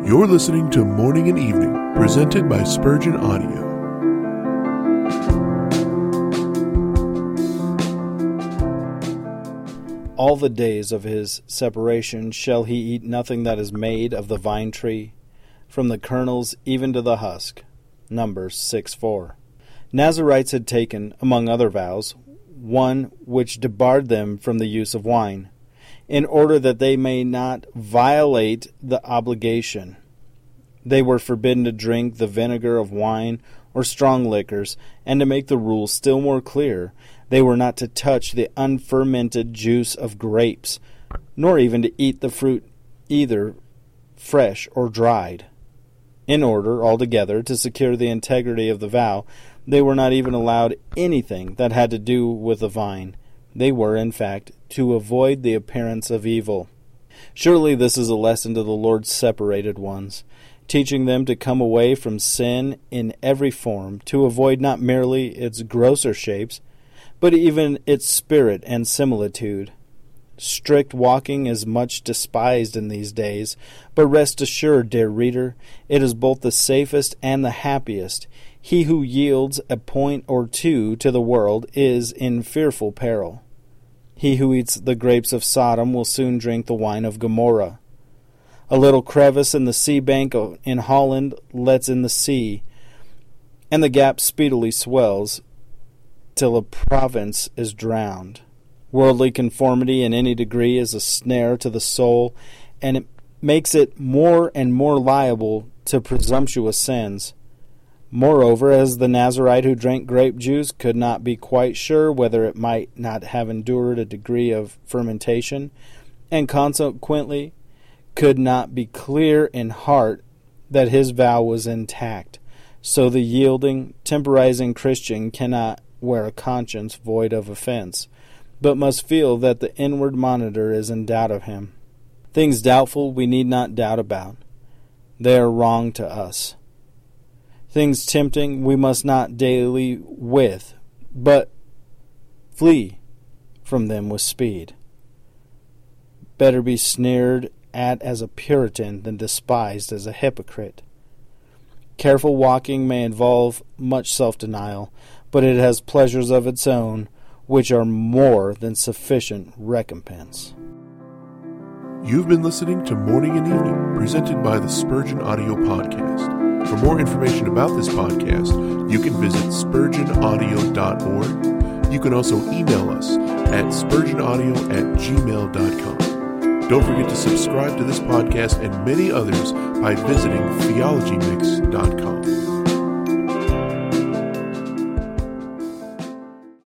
You're listening to Morning and Evening, presented by Spurgeon Audio. All the days of his separation shall he eat nothing that is made of the vine tree, from the kernels even to the husk. Numbers 6:4. Nazarites had taken, among other vows, one which debarred them from the use of wine, in order that they may not violate the obligation. They were forbidden to drink the vinegar of wine or strong liquors, and to make the rule still more clear, they were not to touch the unfermented juice of grapes, nor even to eat the fruit either fresh or dried. In order, altogether, to secure the integrity of the vow, they were not even allowed anything that had to do with the vine. They were, in fact, to avoid the appearance of evil. Surely this is a lesson to the Lord's separated ones, teaching them to come away from sin in every form, to avoid not merely its grosser shapes, but even its spirit and similitude. Strict walking is much despised in these days, but rest assured, dear reader, it is both the safest and the happiest. He who yields a point or two to the world is in fearful peril. He who eats the grapes of Sodom will soon drink the wine of Gomorrah. A little crevice in the sea bank in Holland lets in the sea, and the gap speedily swells till a province is drowned. Worldly conformity in any degree is a snare to the soul, and it makes it more and more liable to presumptuous sins. Moreover, as the Nazarite who drank grape juice could not be quite sure whether it might not have endured a degree of fermentation, and consequently could not be clear in heart that his vow was intact, so the yielding, temporizing Christian cannot wear a conscience void of offense, but must feel that the inward monitor is in doubt of him. Things doubtful we need not doubt about. They are wrong to us. Things tempting we must not daily with, but flee from them with speed. Better be sneered at as a Puritan than despised as a hypocrite. Careful walking may involve much self-denial, but it has pleasures of its own, which are more than sufficient recompense. You've been listening to Morning and Evening, presented by the Spurgeon Audio Podcast. For more information about this podcast, you can visit spurgeonaudio.org. You can also email us at spurgeonaudio@gmail.com. Don't forget to subscribe to this podcast and many others by visiting theologymix.com.